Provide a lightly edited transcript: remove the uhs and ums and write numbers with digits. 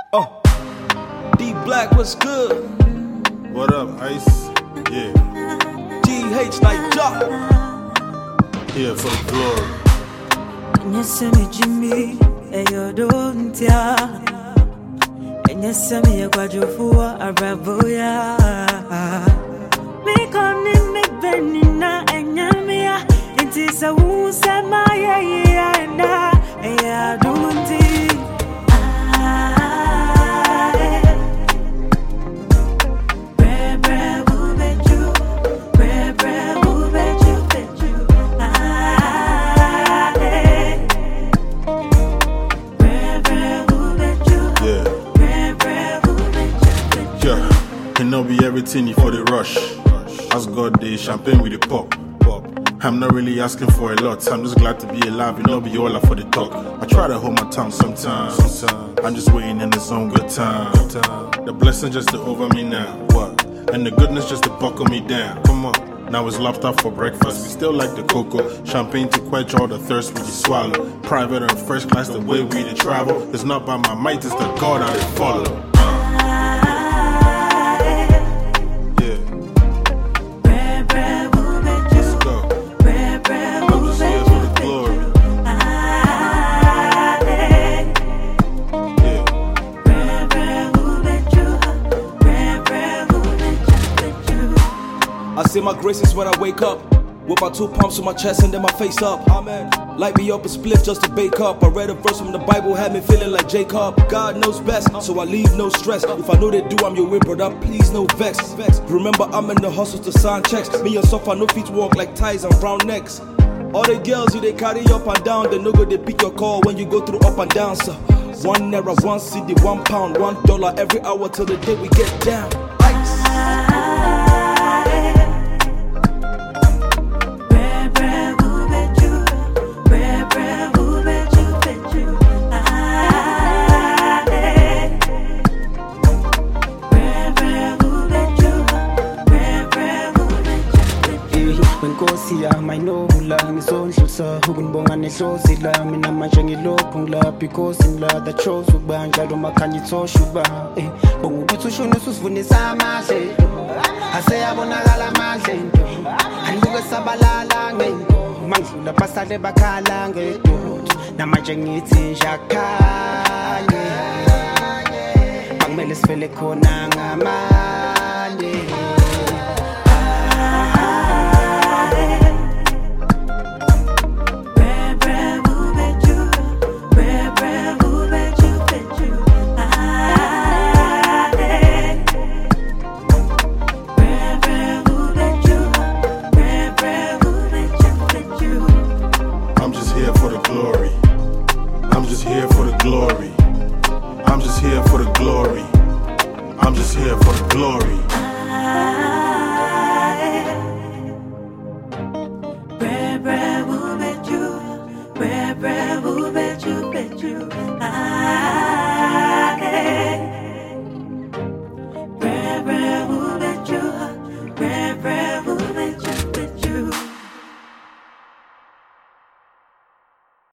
D Black, what's good? What up, Ice? Yeah. GH like Jock. Here for the glory. Nyesemi Jimmy, eyo dontia. Nyesemi ekwajofuwa araboya. Mikoni mikbenina enyamia. Inti sa usema ya na eya donti. Can not be everything for the rush. As God the champagne with the pop. I'm not really asking for a lot. I'm just glad to be alive and not be all up for the talk. I try to hold my tongue sometimes. I'm just waiting in the zone, good time. The blessing just to over me now. What? And the goodness just to buckle me down. Come on. Now it's lobster for breakfast. We still like the cocoa. Champagne to quench all the thirst we just swallow. Private and first class the way we to travel. It's not by my might, it's the God I follow. I say my graces when I wake up. With my 2 palms on my chest and then my face up. Amen. Light me up a spliff just to bake up. I read a verse from the Bible, had me feeling like Jacob. God knows best, so I leave no stress. If I know they do, I'm your way, brother, please no vex. Remember, I'm in the hustle to sign checks. Me and Sofa, no feet walk like ties and brown necks. All the girls you they carry up and down, they no go they pick your call when you go through up and down, so 1 naira, 1 cedi, £1, $1 every hour till the day we get down. Ice. Wenkosia mayinobula ngisondlusa ukunibonga nehlozi lami namanje ngilokhu ngilapha ikhosi la that chose ukubanja lo makhanya ithosha uba bonga ukuthi ushona usivunisa amahle aseyabonakala amahle into anibuke sabalala ngento mangidlula basale bakhala ngento namanje ngithi njakhanye bangimele sivele khona ngamanye